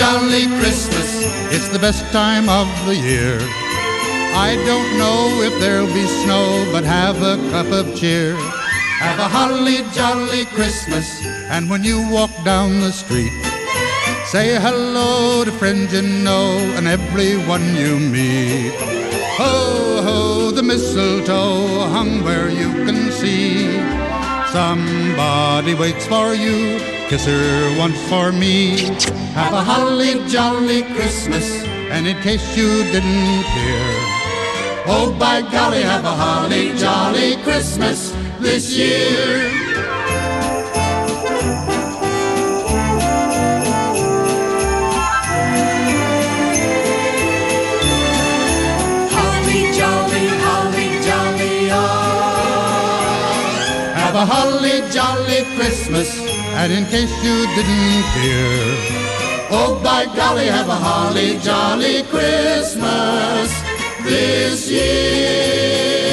jolly Christmas. It's the best time of the year. I don't know if there'll be snow, but have a cup of cheer. Have a holly jolly Christmas, and when you walk down the street, say hello to friends you know and everyone you meet. Ho, ho, the mistletoe hung where you can see. Somebody waits for you, kiss her once for me. Have a holly jolly Christmas, and in case you didn't hear, oh by golly, have a holly jolly Christmas this year. Have a holly jolly Christmas, and in case you didn't hear, oh by golly, have a holly jolly Christmas this year.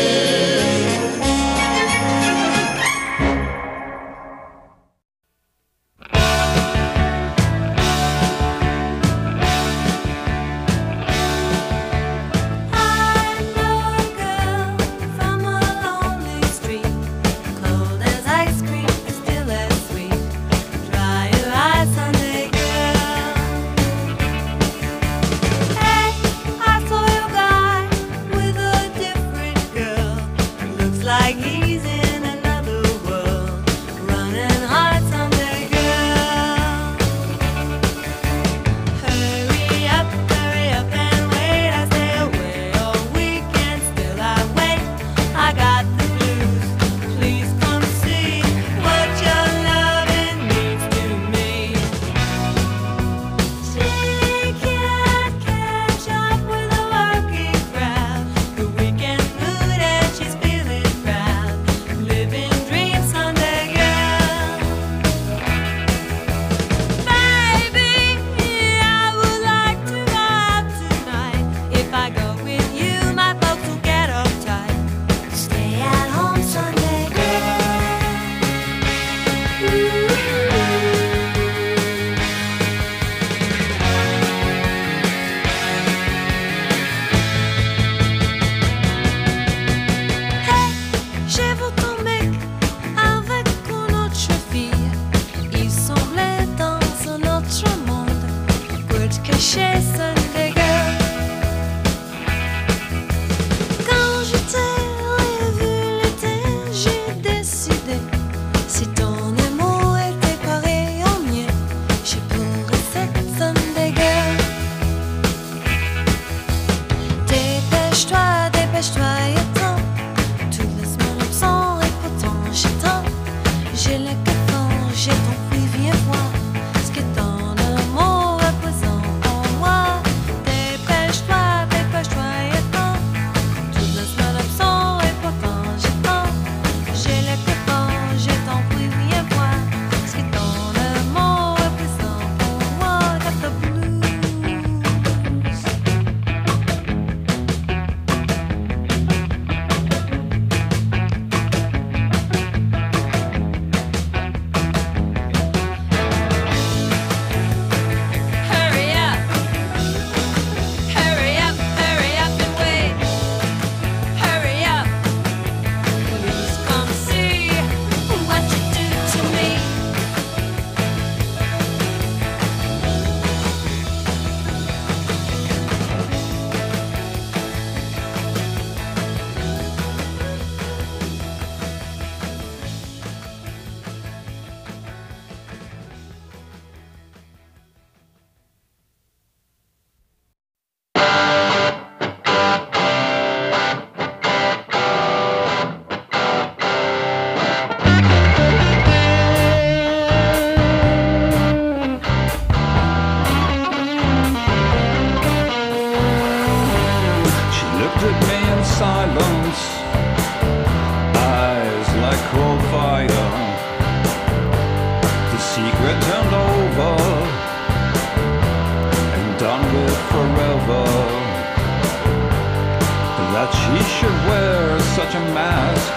That she should wear such a mask,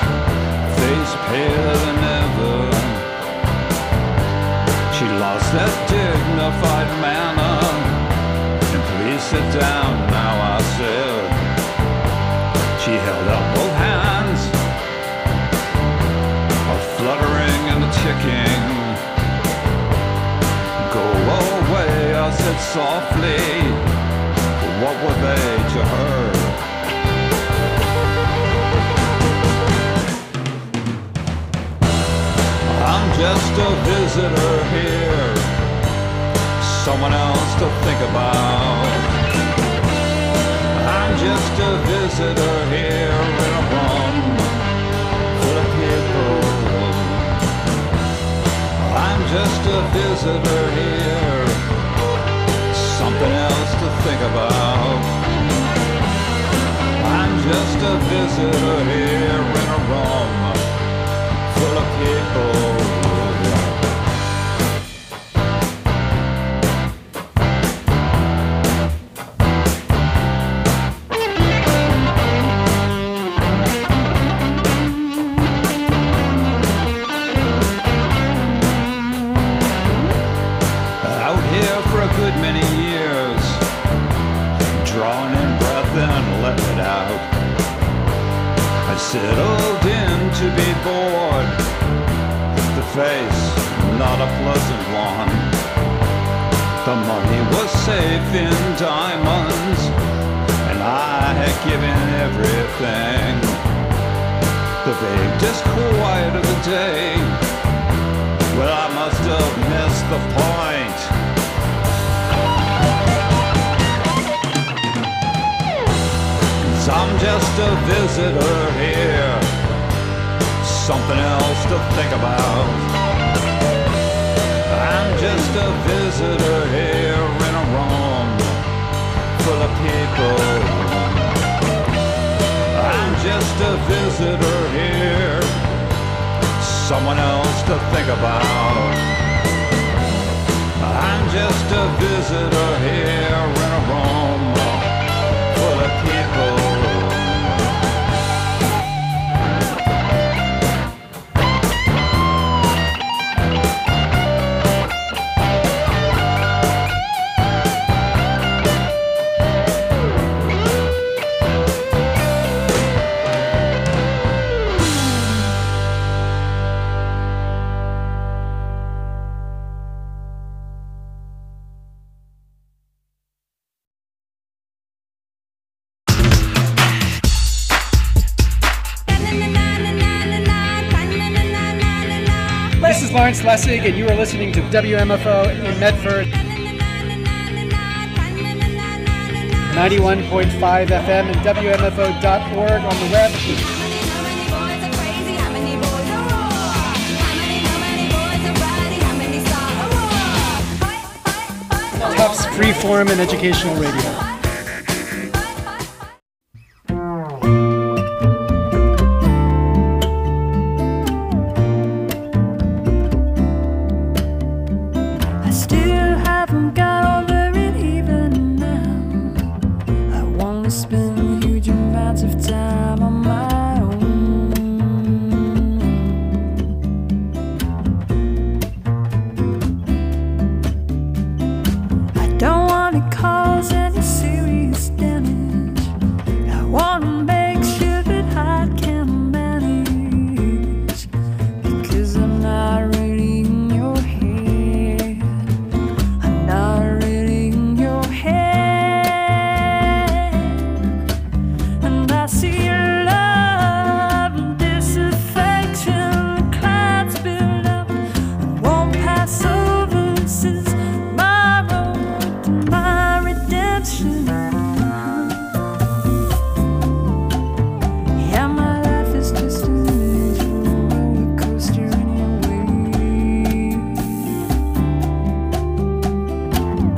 face paler than ever. She lost that dignified manner softly. What were they to her? I'm just a visitor here, someone else to think about. I'm just a visitor here in a room full of people. I'm just a visitor here, something else to think about. I'm just a visitor here in a room full of people. Out here for a good many years, drawing in breath and letting it out. I settled in to be bored, the face not a pleasant one. The money was safe in diamonds, and I had given everything. The vague disquiet of the day, well, I must have missed the point. I'm just a visitor here, something else to think about. I'm just a visitor here in a room full of people. I'm just a visitor here, someone else to think about. I'm just a visitor here in a room full of people. This is Lawrence Lessig, and you are listening to WMFO in Medford. 91.5 FM and WMFO.org on the web. Tufts Freeform and Educational Radio.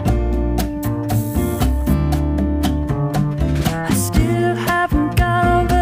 I still haven't got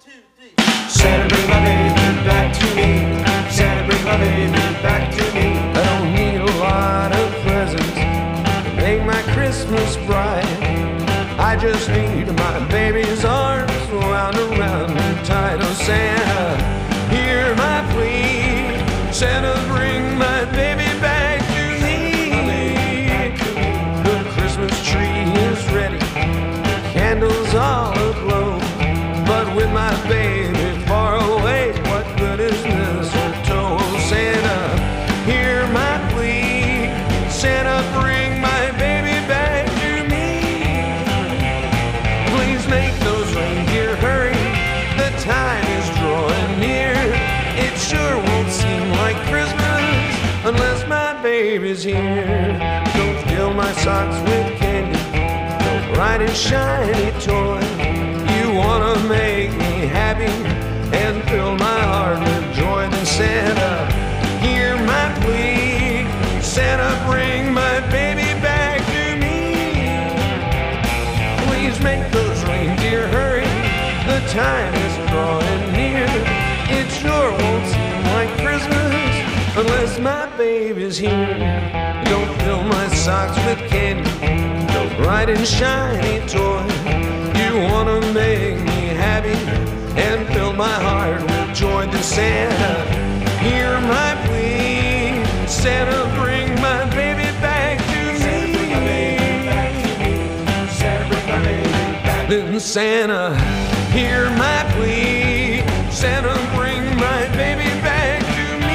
Santa, bring my baby back to me. Santa, bring my baby back to me. I don't need a lot of presents to make my Christmas bright. I just need my baby's arms wound around me tight. Oh, Santa, hear my plea. Santa, bring my baby back to me. The Christmas tree is ready, the candles all aglow. But with my baby far away, what good is mistletoe? Oh, Santa, hear my plea. Santa, bring my baby back to me. Please make those reindeer hurry, the time is drawing near. It sure won't seem like Christmas unless my baby's here. Don't fill my socks with candy, no bright and shiny toy. You wanna make me happy and fill my heart with joy. Then Santa, hear my plea. Santa, bring my baby back to me. Please make those reindeer hurry, the time is drawing near. It sure won't seem like Christmas unless my baby's here. Don't fill my socks with candy, no bright and shiny toy. You wanna make me happy and fill my heart with joy. Then Santa, hear my plea. Santa, bring my baby back to me. Santa, bring my baby back. Then Santa, hear my plea. Santa, bring my baby back to me.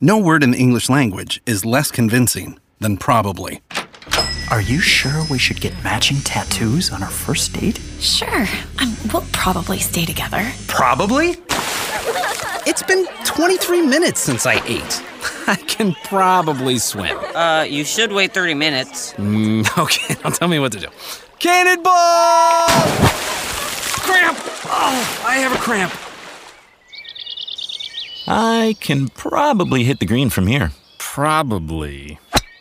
No word in the English language is less convincing than probably. Are you sure we should get matching tattoos on our first date? Sure. We'll probably stay together. Probably? It's been 23 minutes since I ate. I can probably swim. You should wait 30 minutes. Okay, now tell me what to do. Cannonball! Cramp! Oh, I have a cramp. I can probably hit the green from here. Probably.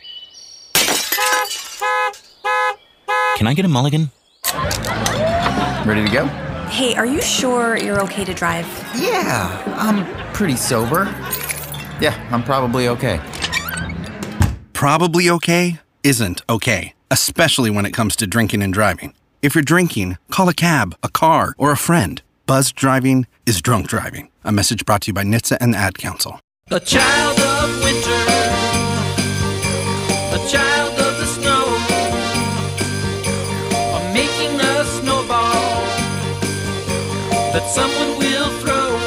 Can I get a mulligan? Ready to go? Hey, are you sure you're okay to drive? Yeah, I'm pretty sober. Yeah, I'm probably okay. Probably okay isn't okay, especially when it comes to drinking and driving. If you're drinking, call a cab, a car, or a friend. Buzzed driving is drunk driving. A message brought to you by NHTSA and the Ad Council. A child of winter, a child of the snow. I'm making a snowball that someone will throw.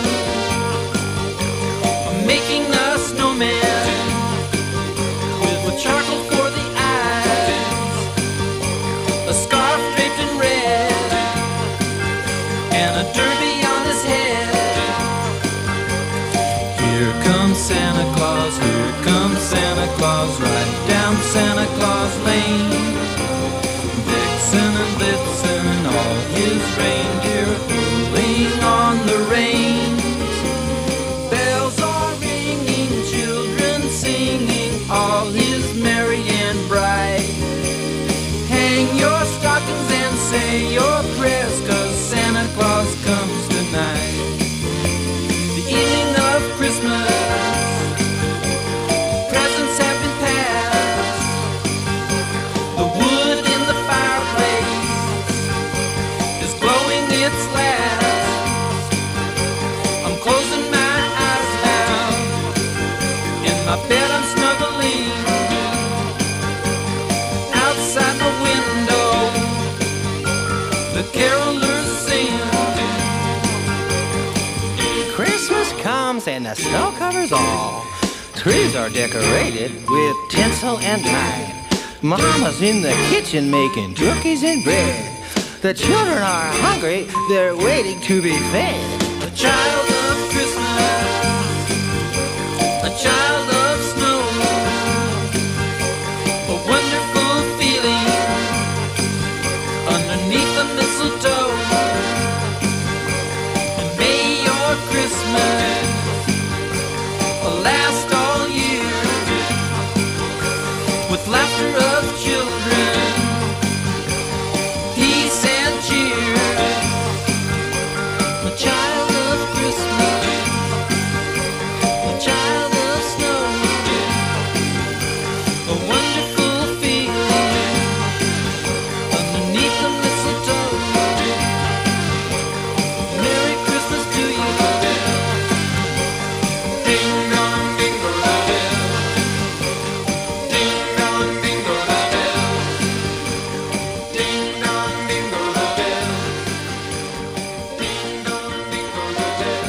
I'm making a snowman with charcoal for the eyes, a scarf draped in red, and a derby on his head. Here comes Santa Claus, here comes Santa Claus, right down Santa Claus Lane. Vixen and Blitzen and all his reindeer pulling on the reins. Bells are ringing, children singing, all is merry and bright. Hang your stockings and say your prayers, 'cause Santa Claus comes tonight. The evening of Christmas, presents have been passed. The wood in the fireplace is glowing its last. I'm closing my eyes now, in my bed I'm snuggling. Outside my window, the carolers sing. Christmas comes and the snow covers all. Trees are decorated with tinsel and light. Mama's in the kitchen making cookies and bread. The children are hungry, they're waiting to be fed. A child of Christmas, a child of snow, a wonderful feeling underneath the mistletoe. And may your Christmas last all year, with laughter of children, peace and cheer. A child of Christmas, a child of snow, a wonderful feeling underneath the mistletoe. Merry Christmas to you. Ding dong dingle bell, ding dong dingle bell, ding dong dingle bell, ding dong dingle bell,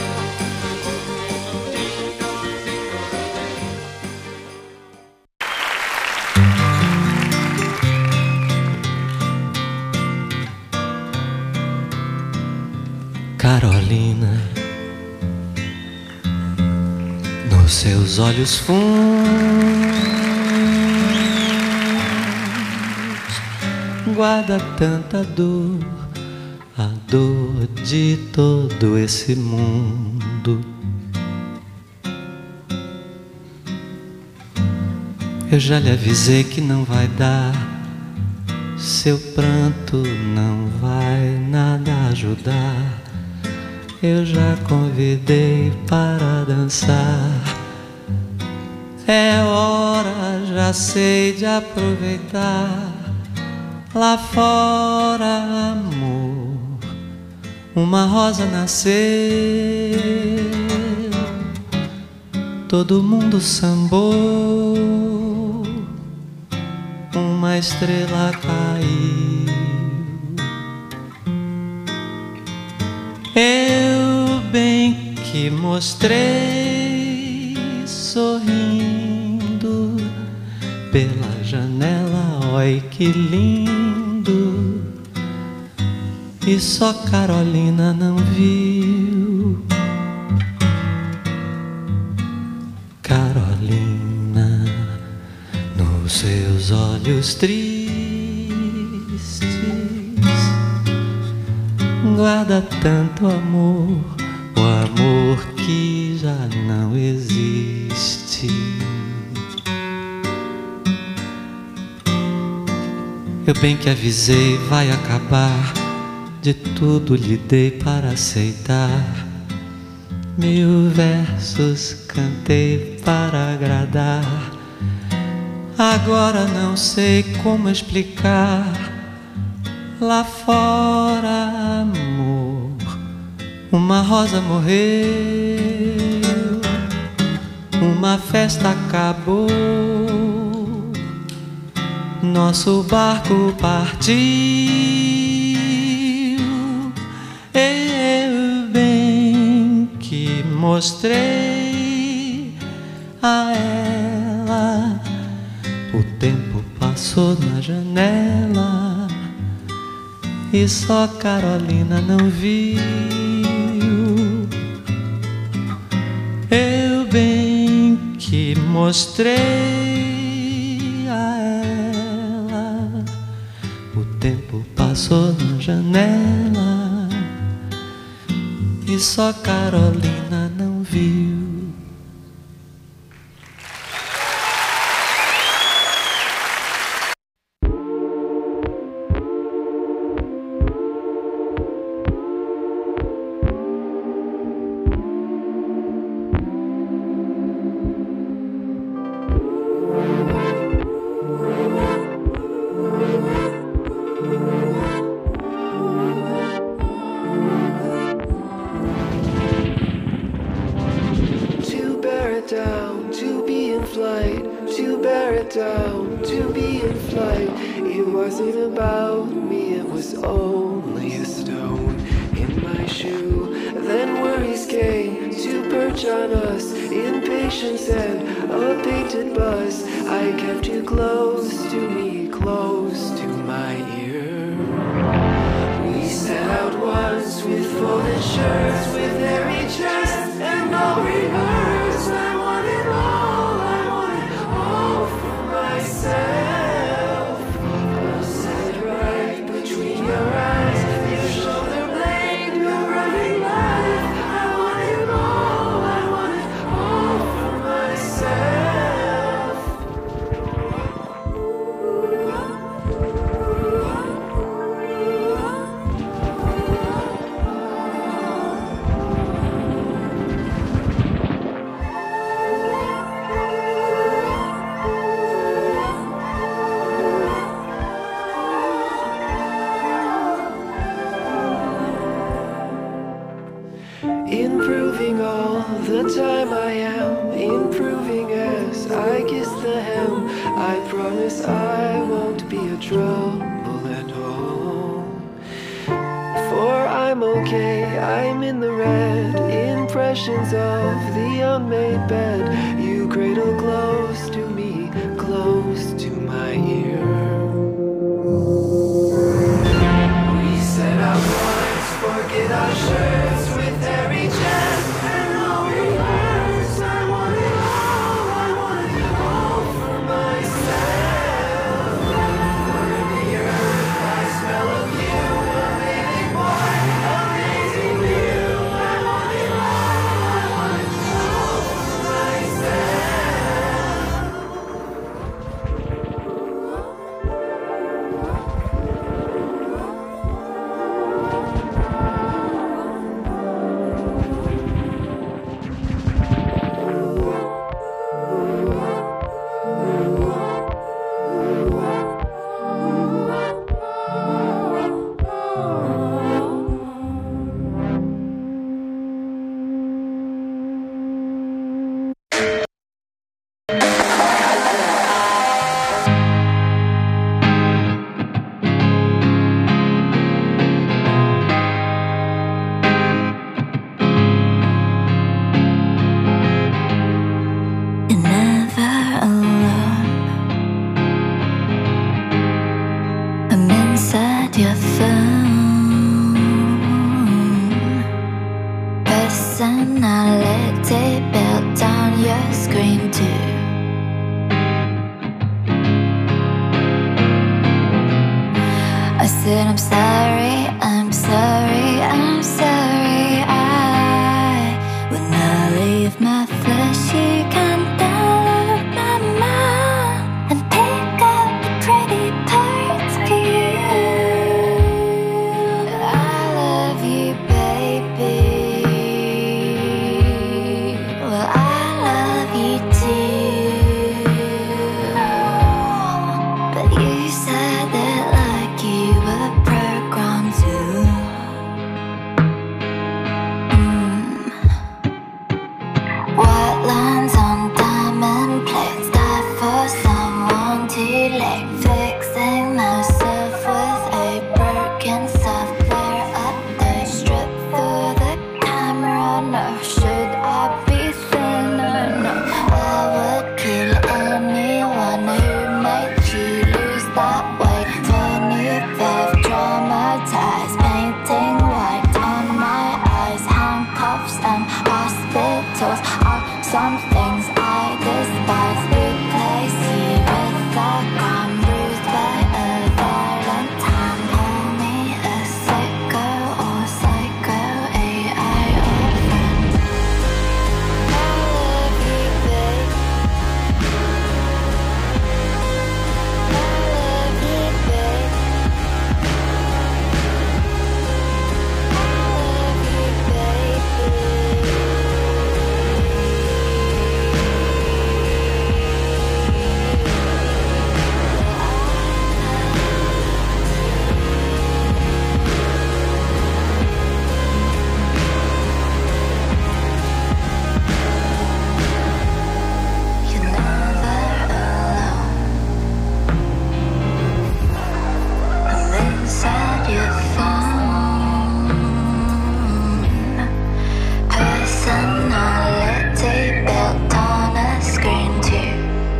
ding dong dingle Carolina, nos seus olhos fundos guarda tanta dor, a dor de todo esse mundo. Eu já lhe avisei que não vai dar, seu pranto não vai nada ajudar. Eu já convidei para dançar. É hora, já sei, de aproveitar. Lá fora, amor, uma rosa nasceu. Todo mundo sambou, uma estrela caiu. Eu bem que mostrei, sorrindo pela janela, oi que lindo. E só Carolina não viu. Carolina, nos seus olhos tristes, guarda tanto amor, o amor que já não existe. Eu bem que avisei, vai acabar, de tudo lhe dei para aceitar. 1000 versos cantei para agradar. Agora não sei como explicar. Lá fora, amor, uma rosa morreu, uma festa acabou, nosso barco partiu. Eu bem que mostrei a ela, o tempo passou na janela e só Carolina não viu. Eu bem que mostrei a ela, o tempo passou na janela e só Carolina não viu. Improving all the time I am, improving as I kiss the hem. I promise I won't be a trouble at all. For I'm okay, I'm in the red. Impressions of the unmade bed. You cradle close to me, close to my ear. We set out once, forget our shirts with every chest and no reverse. I want it all for myself. Burn the earth, I smell of you, amazing boy, amazing view. I want it all for myself. said I'm sorry, I'm sorry, I'm sorry. I would not leave my fleshy kind down my mind and pick up the pretty parts for you. I love you, baby. Well, I love you too. But you said that like you were programmed to. White lines on diamond plates, die for someone too late. Fixing myself with a broken software update. Strip for the camera, no. Should I be thinner? No. I would kill anyone who made you lose that weight. Funny they've traumatized, painting white on my eyes. Handcuffs and hospitals are some things I despise. Replace you with a gun, bruised by a violent time. Call me a psycho or psycho AI or friend. I love you, babe. I love you, babe. You're never alone. And inside your phone, personality built on a screen too.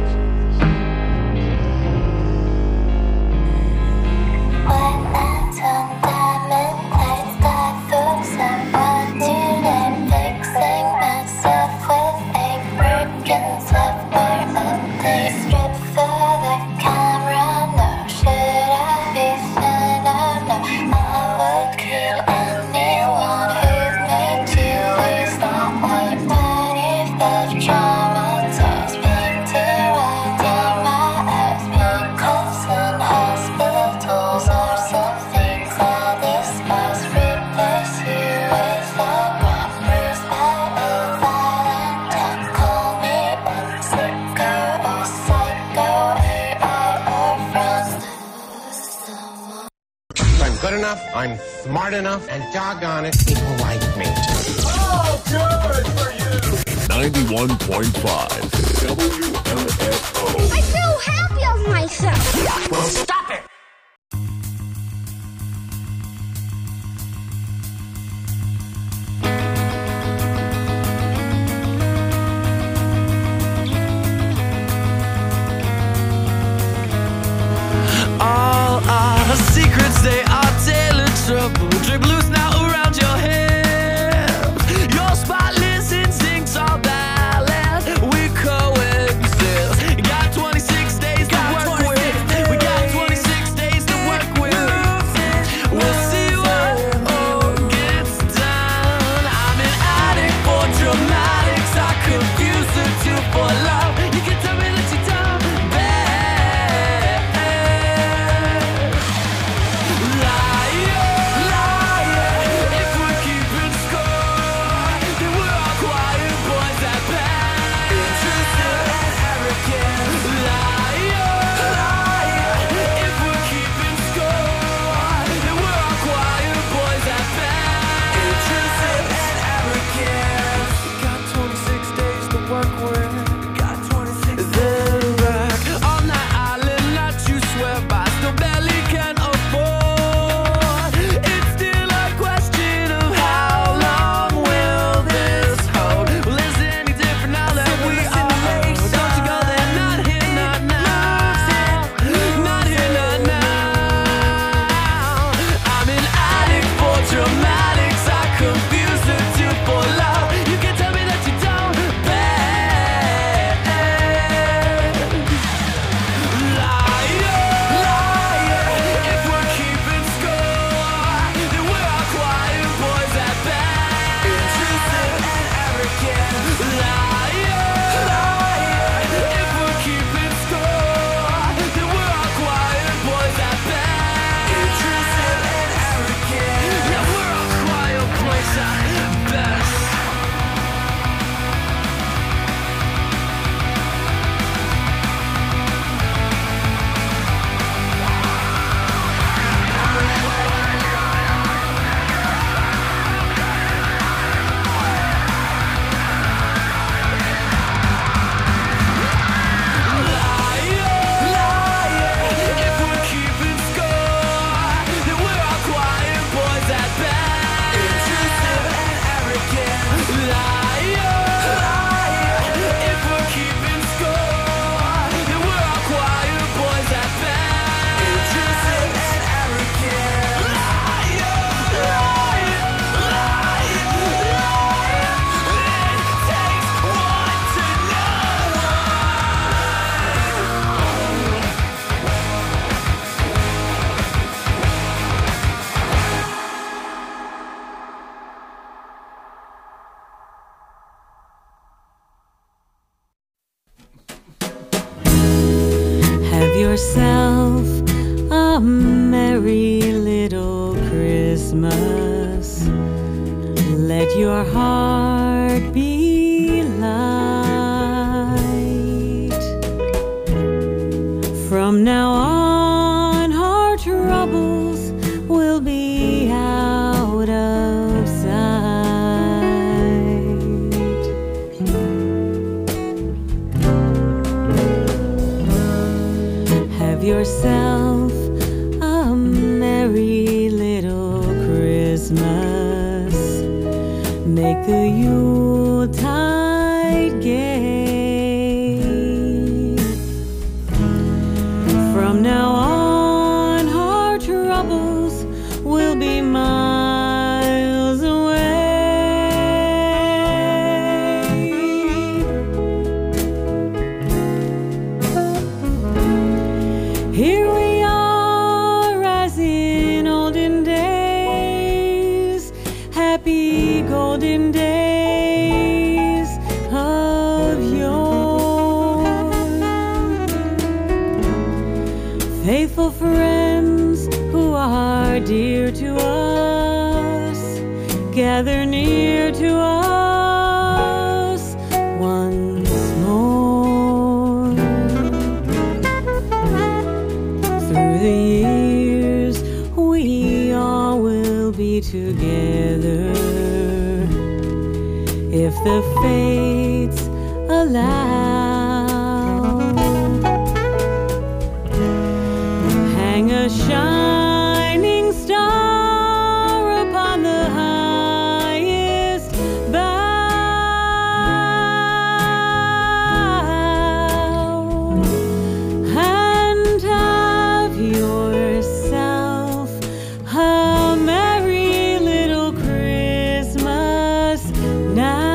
White lines on diamond plates, die for someone too late. Fixing myself with a broken software update. Strip for the camera, no. Should I be thinner? No. I would kill anyone who made you lose that weight. But if they've traumatized, painted right on my eyes. Handcuffs and hospitals are some things I despise. Replace you with a gun, bruised by a violent time. Call me a sicko or psycho AI or friend. I'm good enough, I'm smart enough, and doggone it, people like me. Oh, good for you! 91.5 WMFO. I'm so happy of myself. Well, stop it! All our secrets, they are tailored trouble. Drip loose now around your head. Your spotless instincts are valid. We coexist. Got 26 days to work with. We got 26 days to work with. We'll see what all gets done. I'm an addict for dramatics. I confuse the two for love. You can tell me that you done bad. Liar, liar. yourself a merry little Christmas. Let your heart be light. From now on, our troubles will be out of sight. Have yourself a merry little Christmas. Make the Yuletide gay. From now on, our troubles will be miles away. Here we are as in olden days, happy golden days of yore. Faithful friends who are dear to us, gather near to us once more. Through the years, we all will be together, if the fates allow. Hang a shining star upon the highest bough, and have yourself a merry little Christmas now.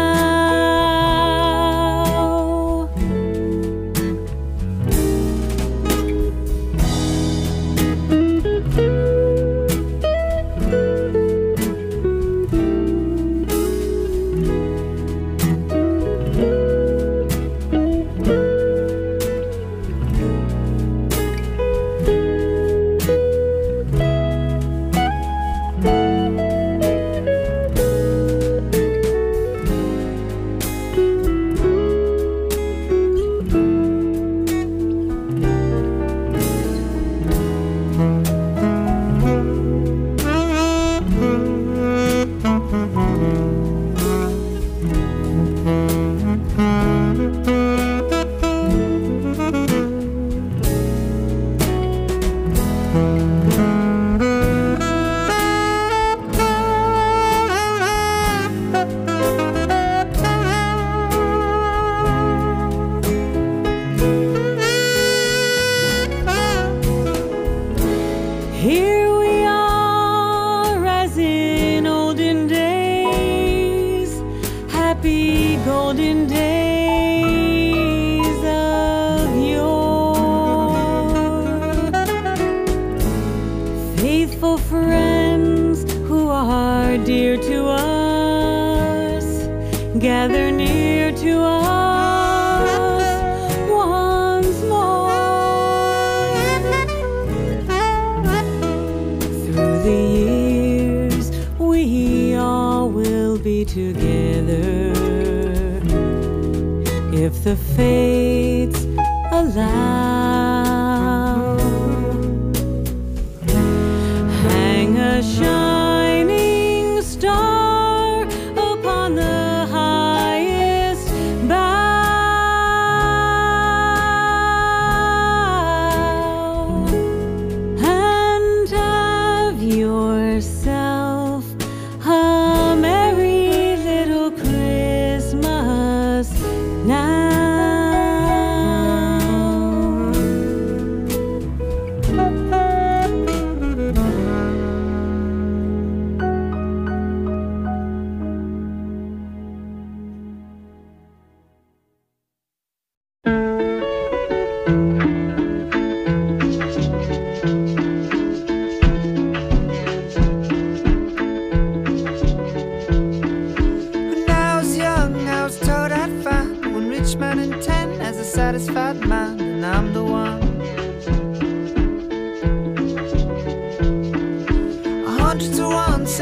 Here we are as in olden days, happy golden days of yore. Faithful friends who are dear to us, gather near to us once more. Through the years, we all will be together, if the fates allow. Hang a shining star upon the highest bough, and have yourself a merry little Christmas now.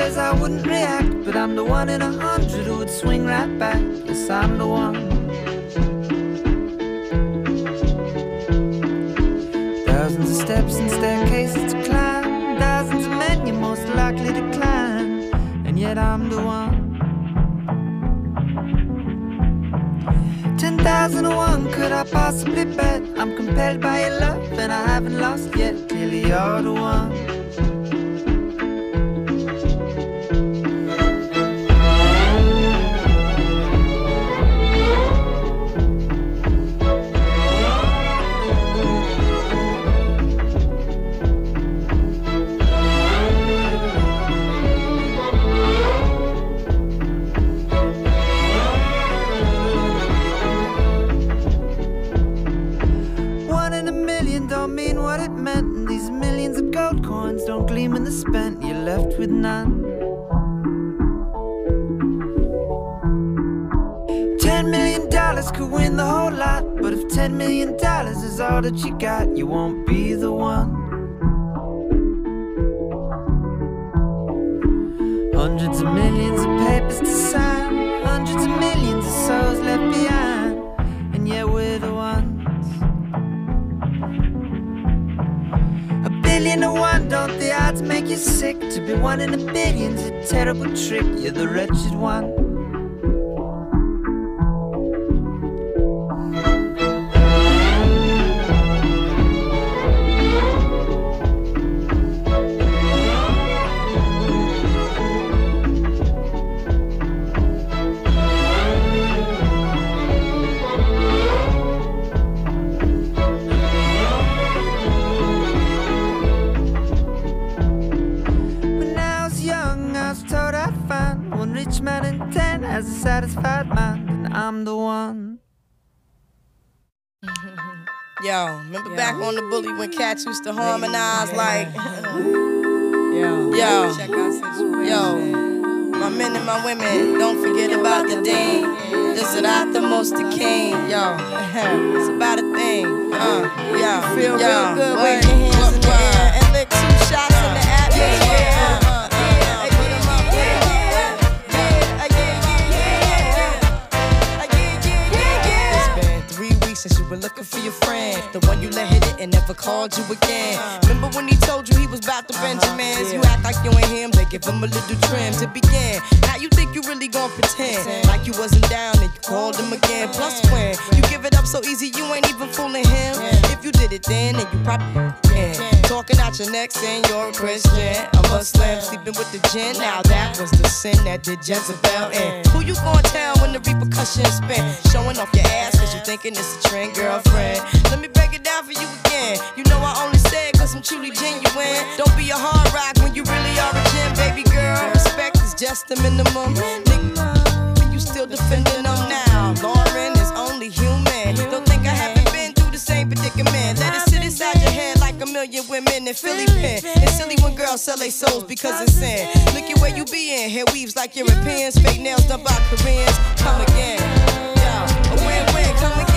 says I wouldn't react, but I'm the 1 in 100 who would swing right back. Yes, I'm the one. Thousands of steps and staircases to climb, thousands of men you're most likely to climb, and yet I'm the one. 10,001 could I possibly bet? I'm compelled by your love and I haven't lost yet. Clearly you're the one. Don't gleam in the spent, you're left with none. $10 million could win the whole lot, but if $10 million is all that you got, you won't be the one. Hundreds of millions of papers to sign, hundreds of millions of souls left behind, and yet we're the ones. 1,000,000,001, don't the odds make you sick? To be 1 in a billion's a terrible trick. You're the wretched one. Man in 10 has a satisfied mind, and I'm the one. Yo, remember back on the bully when cats used to harmonize like yo, my men and my women, don't forget about the dean. This is not the most the king, yo. It's about a thing, yo. Feel real good, wave your hands in the air and lick 2 shots in the atmosphere. Since you were looking for your friend, the one you let hit it and never called you again. Remember when he told you he was about the Benjamins? You act like you ain't him, they give him a little trim to begin. Now you think you really gon' pretend like you wasn't down and you called him again. Plus when you give it up so easy, you ain't even fooling him. If you did it then you probably talking out your neck saying you're a Christian, a Muslim, sleeping with the jinn. Now that was the sin that did Jezebel in. Who you gon' tell when the repercussions spin? Showing off your ass cause you thinking it's a trend, girlfriend. Let me break it down for you again. You know I only say it cause I'm truly genuine. Don't be a hard rock when you really are a gem, baby girl. Respect is just the minimum. Nigga, you still defending them now. Lauren is only human. Don't think I haven't been through the same predicament. Let it sit inside your head like a million women in Philly pen. It's silly when girls sell their souls because it's sin. Look at where you be in. Hair weaves like Europeans. Fake nails done by Koreans. Come again. Yo, a win-win, come again.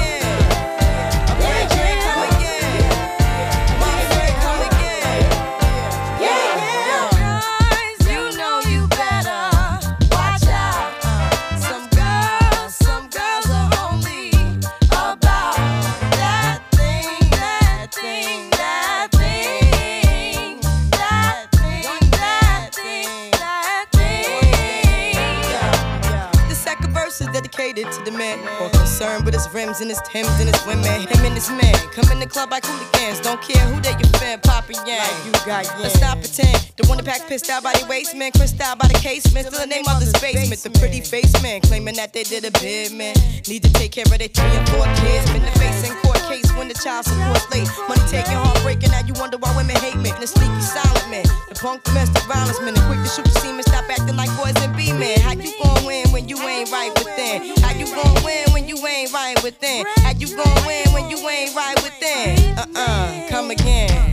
Dedicated to the man, more concerned with his rims and his Timbs and his women. Him and his man come in the club like hooligans. Don't care who they your fan, poppin' yang. Like you got yang. Let's not pretend. The one that pack pissed out by the waist, man. Crissed out by the casement. Still the name of the basement. The pretty face man claiming that they did a bid, man. Need to take care of their 3 and 4 kids. Been the face in court case when the child support's late. Money taking, heartbreaking. Now you wonder why women hate me. The sneaky silent man, the punk domestic violence man, the quick to shoot the semen. Stop acting like boys and be men. How you gon' win when you ain't right within? How you gon' win when you ain't right within? How you gon' win when you ain't right within? Come again.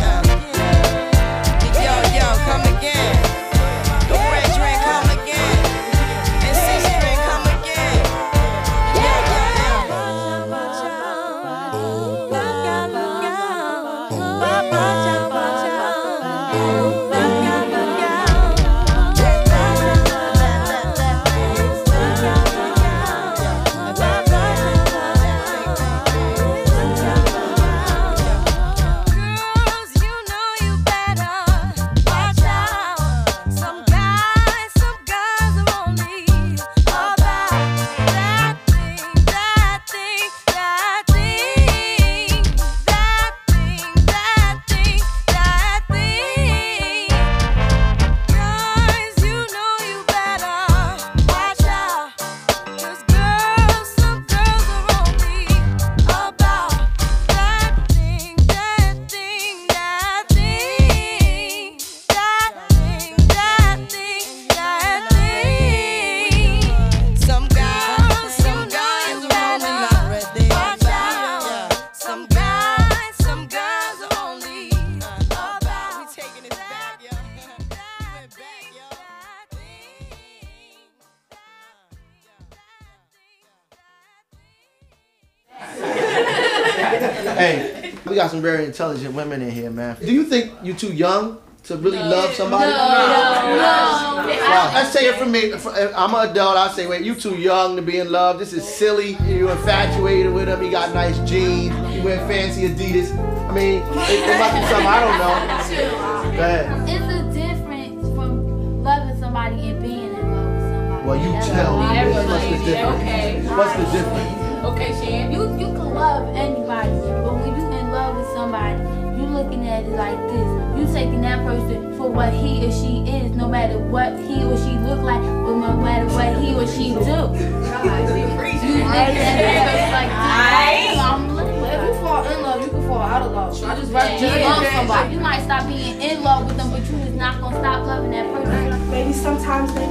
Yo, come again. The red drink, come again. And 6 drink, come again. we got some very intelligent women in here, man. Do you think you're too young to really love somebody? No. Well, let's say it from me. I'm an adult. I say, wait, you too young to be in love. This is silly. You infatuated with him. He got nice jeans. He wear fancy Adidas. I mean, it must be something I don't know. Go ahead. It's a difference from loving somebody and being in love with somebody. Well, you tell me. What's the difference? Okay. What's the difference? Okay, Shan. You can love anybody, but when you in love with somebody, you looking at it like this. You taking that person for what he or she is, no matter what he or she look like, or no matter what he or she do. You looking at it like this. If you fall in love, you can fall out of love. I just love somebody. You might stop being in love with them, but you is not gonna stop loving that person. Maybe sometimes they